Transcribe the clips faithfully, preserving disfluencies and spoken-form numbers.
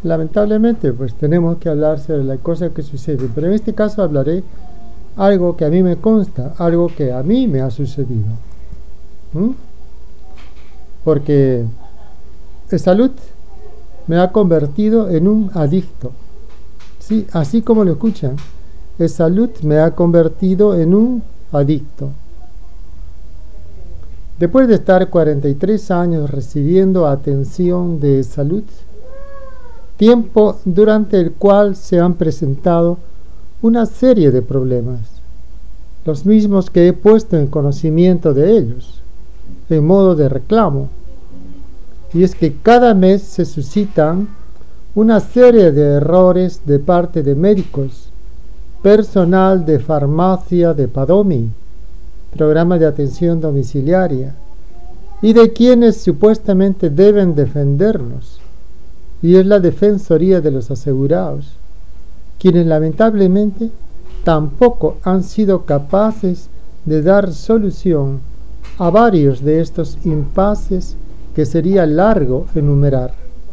lamentablemente pues tenemos que hablar sobre la cosa que sucede, pero en este caso hablaré algo que a mí me consta, algo que a mí me ha sucedido. ¿Mm? Porque el salud me ha convertido en un adicto. Sí, así como lo escuchan, el salud me ha convertido en un adicto. Después de estar cuarenta y tres años recibiendo atención de salud, tiempo durante el cual se han presentado una serie de problemas, los mismos que he puesto en conocimiento de ellos, en modo de reclamo, y es que cada mes se suscitan una serie de errores de parte de médicos, personal de farmacia de Padomi, programa de atención domiciliaria, y de quienes supuestamente deben defendernos, y es la Defensoría de los Asegurados, quienes lamentablemente tampoco han sido capaces de dar solución a varios de estos impases que sería largo enumerar.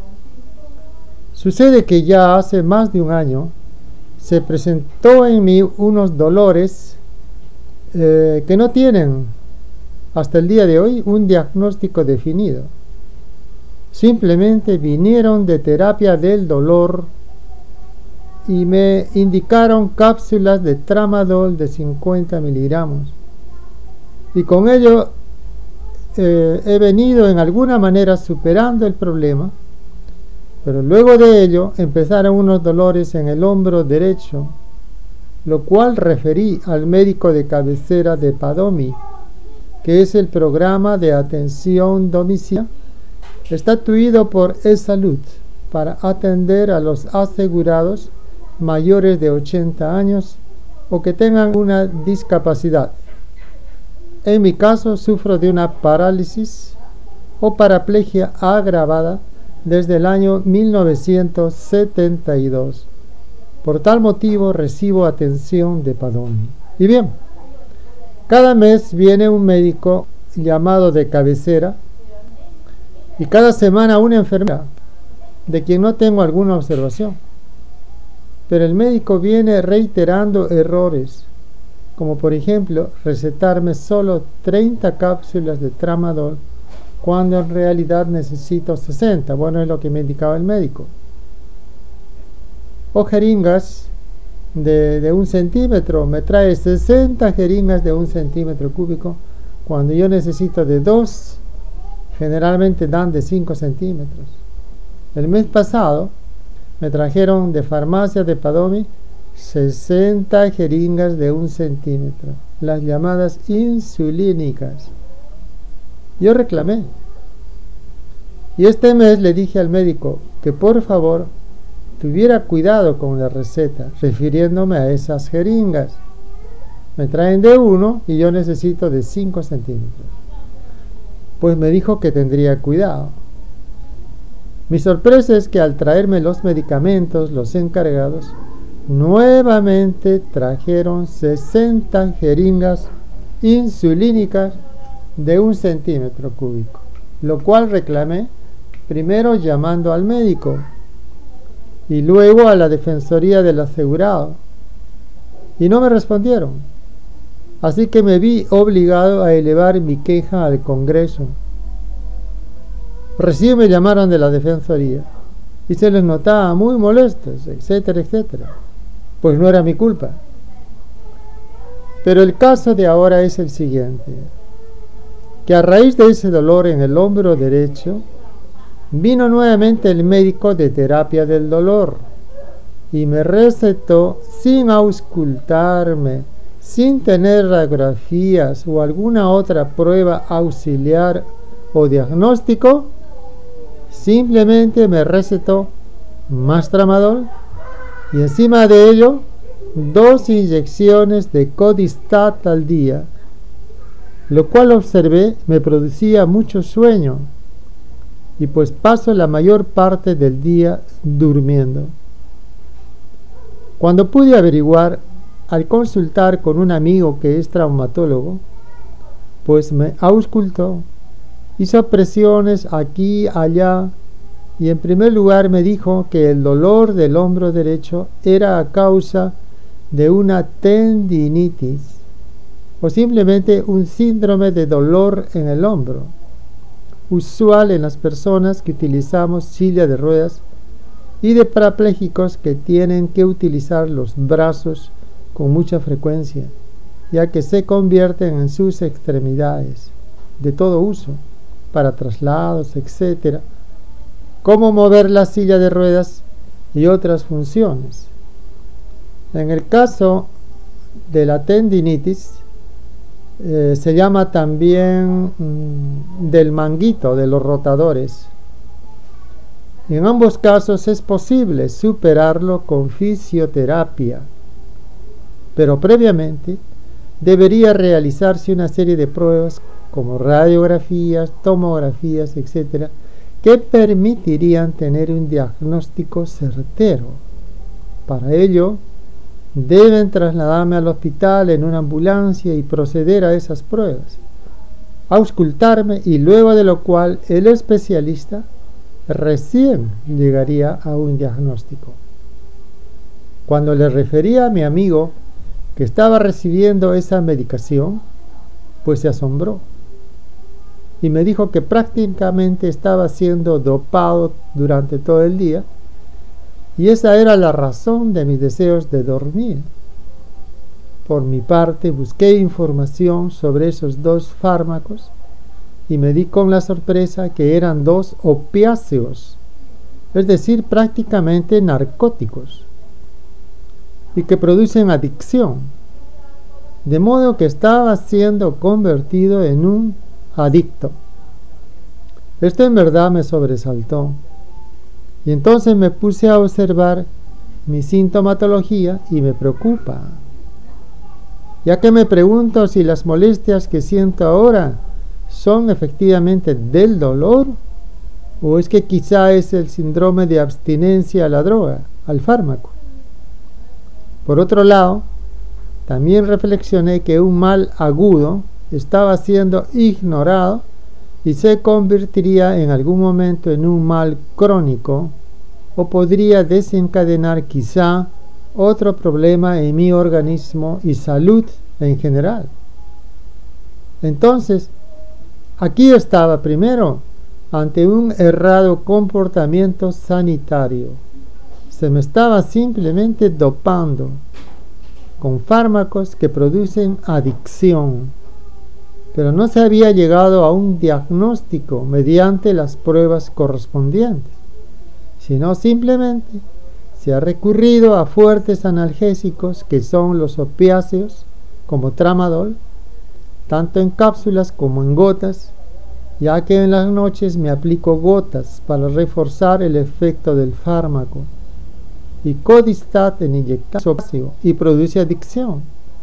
Sucede que ya hace más de un año se presentó en mí unos dolores eh, que no tienen hasta el día de hoy un diagnóstico definido. Simplemente vinieron de terapia del dolor y me indicaron cápsulas de tramadol de cincuenta miligramos. Y con ello eh, he venido en alguna manera superando el problema, pero luego de ello empezaron unos dolores en el hombro derecho, lo cual referí al médico de cabecera de Padomi, que es el programa de atención domiciliaria estatuido por eSalud para atender a los asegurados mayores de ochenta años o que tengan una discapacidad. En mi caso sufro de una parálisis o paraplegia agravada desde el año mil novecientos setenta y dos. Por tal motivo recibo atención de Padomi. Y bien, cada mes viene un médico llamado de cabecera y cada semana una enfermera de quien no tengo alguna observación. Pero el médico viene reiterando errores, como por ejemplo recetarme solo treinta cápsulas de tramadol cuando en realidad necesito sesenta. Bueno, es lo que me indicaba el médico. O jeringas de, de un centímetro, me trae sesenta jeringas de un centímetro cúbico cuando yo necesito de dos, generalmente dan de cinco centímetros. El mes pasado me trajeron de farmacia de Padomi sesenta jeringas de un centímetro, las llamadas insulínicas. Yo reclamé y este mes le dije al médico que por favor tuviera cuidado con la receta, refiriéndome a esas jeringas. Me traen de uno y yo necesito de cinco centímetros. Pues me dijo que tendría cuidado. Mi sorpresa es que al traerme los medicamentos, los encargados nuevamente trajeron sesenta jeringas insulínicas de un centímetro cúbico, lo cual reclamé primero llamando al médico y luego a la Defensoría del Asegurado, y no me respondieron, así que me vi obligado a elevar mi queja al Congreso. Recién me llamaron de la Defensoría y se les notaba muy molestos, etcétera, etcétera. Pues no era mi culpa. Pero el caso de ahora es el siguiente, que a raíz de ese dolor en el hombro derecho, vino nuevamente el médico de terapia del dolor y me recetó, sin auscultarme, sin tener radiografías o alguna otra prueba auxiliar o diagnóstico, simplemente me recetó más tramadol y encima de ello dos inyecciones de Codistat al día, lo cual observé me producía mucho sueño y pues paso la mayor parte del día durmiendo. Cuando pude averiguar al consultar con un amigo que es traumatólogo, pues me auscultó, hizo presiones aquí, allá, y en primer lugar me dijo que el dolor del hombro derecho era a causa de una tendinitis o simplemente un síndrome de dolor en el hombro, usual en las personas que utilizamos silla de ruedas y de parapléjicos que tienen que utilizar los brazos con mucha frecuencia, ya que se convierten en sus extremidades de todo uso, para traslados, etcétera, como mover la silla de ruedas y otras funciones. En el caso de la tendinitis, eh, se llama también mmm, del manguito, de los rotadores. En ambos casos es posible superarlo con fisioterapia, pero previamente debería realizarse una serie de pruebas como radiografías, tomografías, etcétera, que permitirían tener un diagnóstico certero. Para ello, deben trasladarme al hospital en una ambulancia y proceder a esas pruebas, auscultarme, y luego de lo cual el especialista recién llegaría a un diagnóstico. Cuando le refería a mi amigo que estaba recibiendo esa medicación, pues se asombró y me dijo que prácticamente estaba siendo dopado durante todo el día, y esa era la razón de mis deseos de dormir. Por mi parte, busqué información sobre esos dos fármacos y me di con la sorpresa que eran dos opiáceos, es decir, prácticamente narcóticos, y que producen adicción, de modo que estaba siendo convertido en un adicto. Esto en verdad me sobresaltó, y entonces me puse a observar mi sintomatología y me preocupa, ya que me pregunto si las molestias que siento ahora son efectivamente del dolor, o es que quizá es el síndrome de abstinencia a la droga, al fármaco. Por otro lado, también reflexioné que un mal agudo estaba siendo ignorado y se convertiría en algún momento en un mal crónico, o podría desencadenar quizá otro problema en mi organismo y salud en general. Entonces, aquí estaba primero ante un errado comportamiento sanitario. Se me estaba simplemente dopando con fármacos que producen adicción, pero no se había llegado a un diagnóstico mediante las pruebas correspondientes, sino simplemente se ha recurrido a fuertes analgésicos que son los opiáceos, como tramadol, tanto en cápsulas como en gotas, ya que en las noches me aplico gotas para reforzar el efecto del fármaco, y Codistat en inyectar y produce adicción.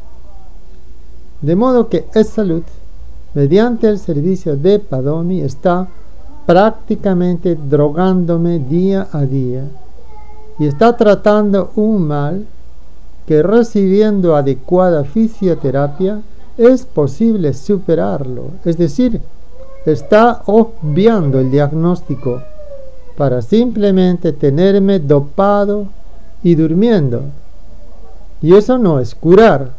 De modo que E-Salud, mediante el servicio de Padomi, está prácticamente drogándome día a día y está tratando un mal que, recibiendo adecuada fisioterapia, es posible superarlo. Es decir, está obviando el diagnóstico para simplemente tenerme dopado y durmiendo, y eso no es curar.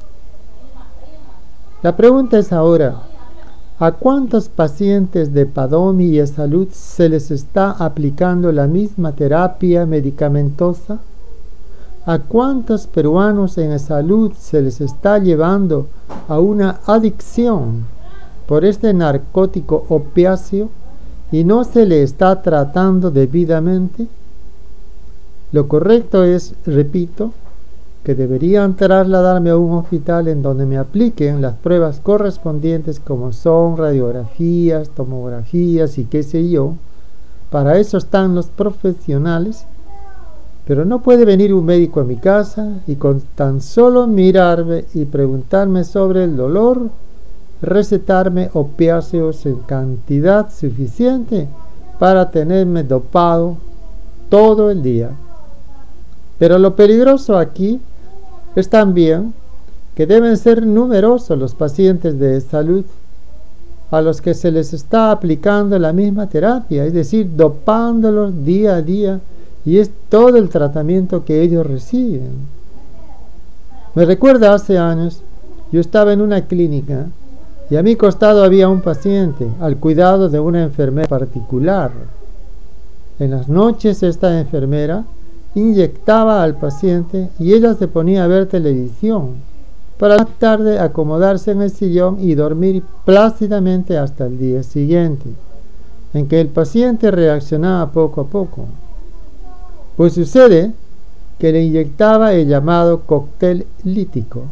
La pregunta es ahora, ¿a cuántos pacientes de Padomi y E-Salud se les está aplicando la misma terapia medicamentosa? ¿A cuántos peruanos en E-Salud se les está llevando a una adicción por este narcótico opiáceo y no se le está tratando debidamente? Lo correcto es, repito, que deberían trasladarme a un hospital en donde me apliquen las pruebas correspondientes, como son radiografías, tomografías y qué sé yo. Para eso están los profesionales, pero no puede venir un médico a mi casa y con tan solo mirarme y preguntarme sobre el dolor, recetarme opiáceos en cantidad suficiente para tenerme dopado todo el día. Pero lo peligroso aquí es también que deben ser numerosos los pacientes de salud a los que se les está aplicando la misma terapia, es decir, dopándolos día a día, y es todo el tratamiento que ellos reciben. Me recuerda hace años, yo estaba en una clínica y a mi costado había un paciente al cuidado de una enfermera particular. En las noches esta enfermera inyectaba al paciente y ella se ponía a ver televisión para más tarde acomodarse en el sillón y dormir plácidamente hasta el día siguiente, en que el paciente reaccionaba poco a poco. Pues sucede que le inyectaba el llamado cóctel lítico.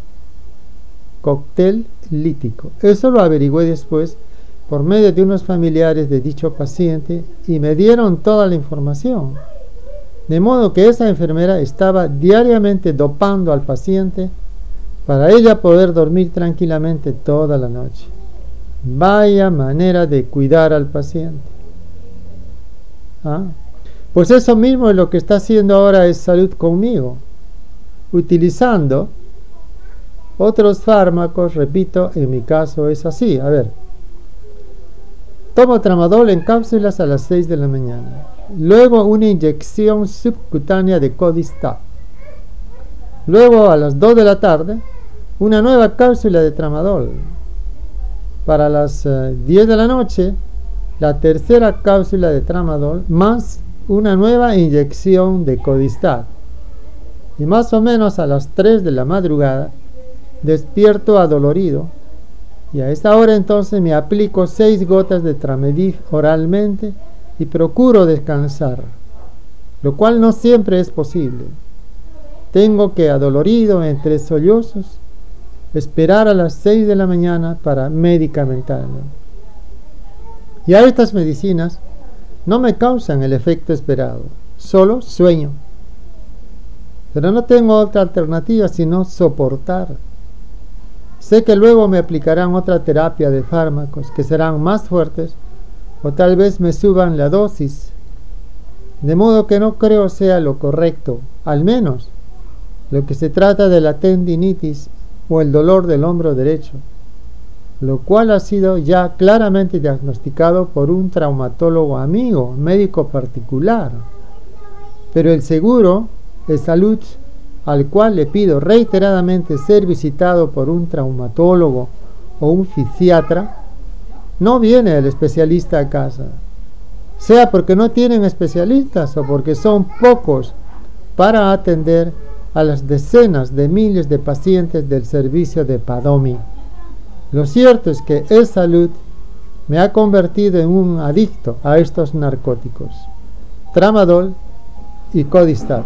Cóctel lítico. Eso lo averigüé después por medio de unos familiares de dicho paciente y me dieron toda la información. De modo que esa enfermera estaba diariamente dopando al paciente para ella poder dormir tranquilamente toda la noche. Vaya manera de cuidar al paciente. ¿Ah? Pues eso mismo es lo que está haciendo ahora Es Salud conmigo, utilizando otros fármacos. Repito, en mi caso es así. A ver, tomo tramadol en cápsulas a las seis de la mañana, luego una inyección subcutánea de Codistat, luego a las dos de la tarde una nueva cápsula de tramadol, para las uh, diez de la noche la tercera cápsula de tramadol más una nueva inyección de Codistat, y más o menos a las tres de la madrugada despierto adolorido, y a esa hora entonces me aplico seis gotas de Tramedif oralmente y procuro descansar, lo cual no siempre es posible. Tengo que, adolorido entre sollozos, esperar a las seis de la mañana para medicamentarme. Y a estas medicinas no me causan el efecto esperado, solo sueño. Pero no tengo otra alternativa sino soportar. Sé que luego me aplicarán otra terapia de fármacos que serán más fuertes o tal vez me suban la dosis, de modo que no creo sea lo correcto, al menos lo que se trata de la tendinitis o el dolor del hombro derecho, lo cual ha sido ya claramente diagnosticado por un traumatólogo amigo, médico particular. Pero el seguro de salud, al cual le pido reiteradamente ser visitado por un traumatólogo o un fisiatra, no viene el especialista a casa, sea porque no tienen especialistas o porque son pocos para atender a las decenas de miles de pacientes del servicio de Padomi. Lo cierto es que Es Salud me ha convertido en un adicto a estos narcóticos, tramadol y Codistat.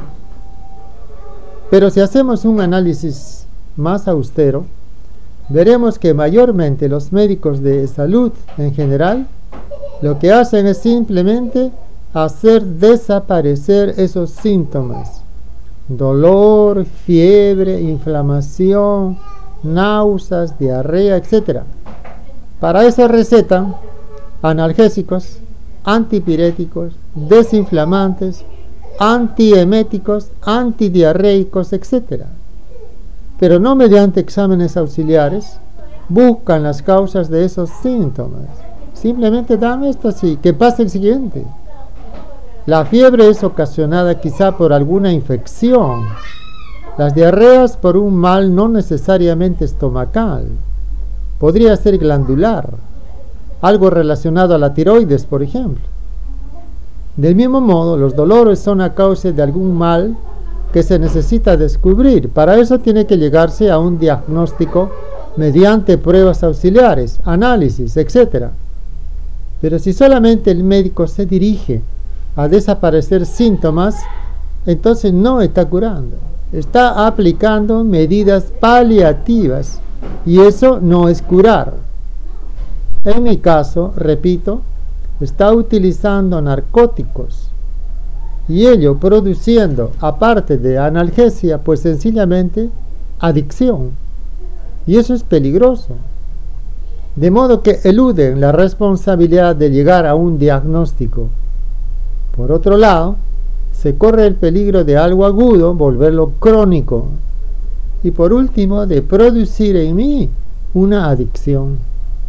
Pero si hacemos un análisis más austero, veremos que mayormente los médicos de salud en general lo que hacen es simplemente hacer desaparecer esos síntomas: dolor, fiebre, inflamación, náuseas, diarrea, etcétera. Para eso recetan analgésicos, antipiréticos, desinflamantes, antieméticos, antidiarreicos, etcétera. Pero no mediante exámenes auxiliares buscan las causas de esos síntomas. Simplemente dan esto así, que pase el siguiente. La fiebre es ocasionada quizá por alguna infección. Las diarreas por un mal no necesariamente estomacal. Podría ser glandular, algo relacionado a la tiroides, por ejemplo. Del mismo modo, los dolores son a causa de algún mal que se necesita descubrir. Para eso tiene que llegarse a un diagnóstico mediante pruebas auxiliares, análisis, etcétera. Pero si solamente el médico se dirige a desaparecer síntomas, entonces no está curando, está aplicando medidas paliativas, y eso no es curar. En mi caso, repito, está utilizando narcóticos y ello produciendo, aparte de analgesia, pues sencillamente adicción, y eso es peligroso, de modo que eluden la responsabilidad de llegar a un diagnóstico. Por otro lado, se corre el peligro de algo agudo volverlo crónico, y por último de producir en mí una adicción.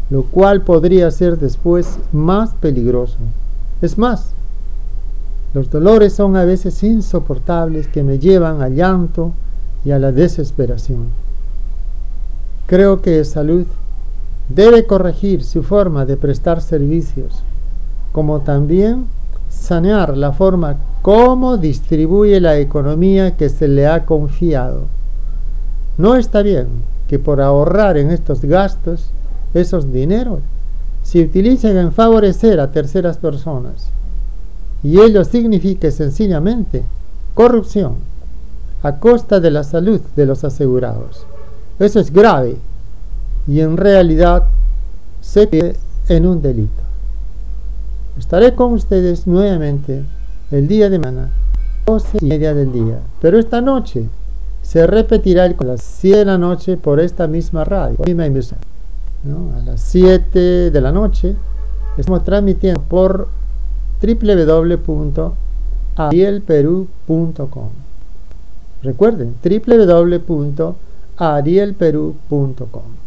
lo cual podría ser después más peligroso. Es más, los dolores son a veces insoportables que me llevan al llanto y a la desesperación. Creo que Salud debe corregir su forma de prestar servicios, como también sanear la forma como distribuye la economía que se le ha confiado. No está bien que por ahorrar en estos gastos, esos dineros se utilicen en favorecer a terceras personas, y ello significa sencillamente corrupción a costa de la salud de los asegurados. Eso es grave y en realidad se convierte en un delito. Estaré con ustedes nuevamente el día de mañana, doce y media del día, pero esta noche se repetirá el, a las siete de la noche por esta misma radio, ¿no? A las siete de la noche estamos transmitiendo por doble u doble u doble u punto ariel perú punto com. Recuerden, doble u doble u doble u punto ariel perú punto com.